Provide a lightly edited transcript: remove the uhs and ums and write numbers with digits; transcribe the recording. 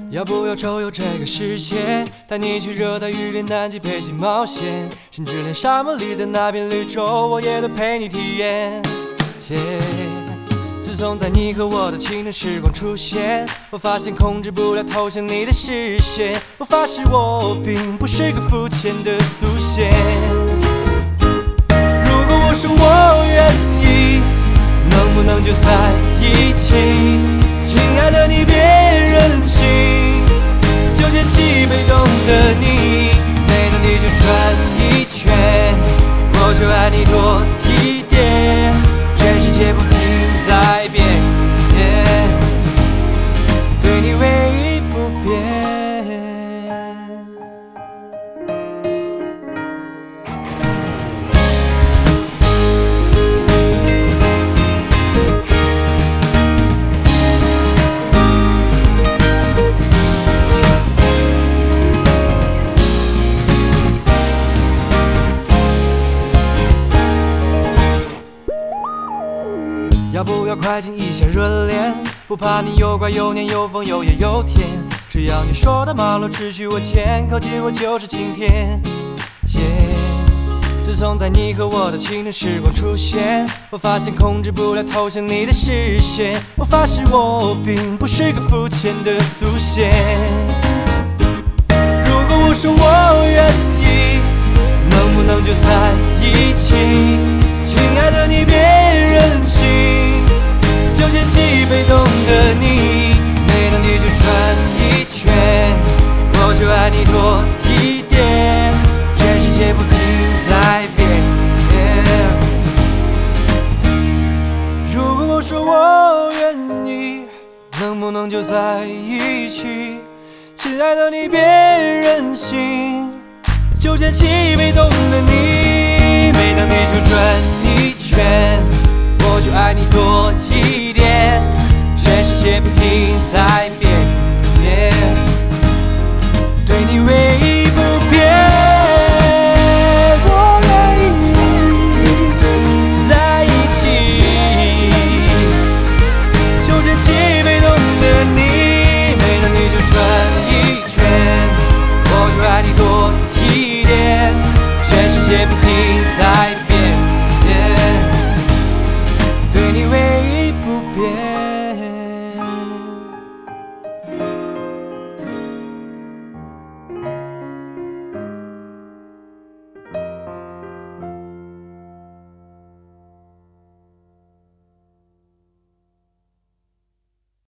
要不要周游这个世界，带你去热带雨林、南极、北极冒险，甚至连沙漠里的那片绿洲，我也都陪你体验。自从在你和我的青春时光出现，我发现控制不了投向你的视线，我发誓我并不是个肤浅的速写。如果我说我愿意，能不能就在一起？亲爱的你别任性，就捡起被动的你，每当地球转一圈，我就爱你多一点，全世界不停在变，对你唯一不变。要不要快进一下热恋？不怕你又怪又黏又疯又野又甜，只要你说的马路只许我牵，靠近我就是晴天。自从在你和我的青春时光出现，我发现控制不了投向你的视线，我发誓我并不是个肤浅的速写。如果我说我愿意，能不能就在一起？亲爱的你别任性，就捡起被动的你，每当地球转一圈，我就爱你多一点，全世界不停在变。如果我说我愿意，能不能就在一起？亲爱的你别任性，就捡起被动的你，每当地球转一圈，我就爱你多一点，全世界不停在变。